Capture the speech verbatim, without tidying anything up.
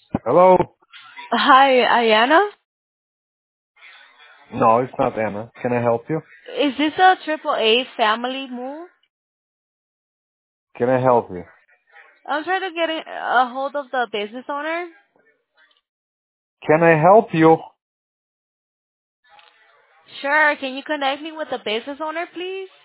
Hello? Hi, Ayana. No, it's not Anna. Can I help you? Is this a triple A family move? Can I help you? I'm trying to get a a hold of the business owner. Can I help you? Sure. Can you connect me with the business owner, please?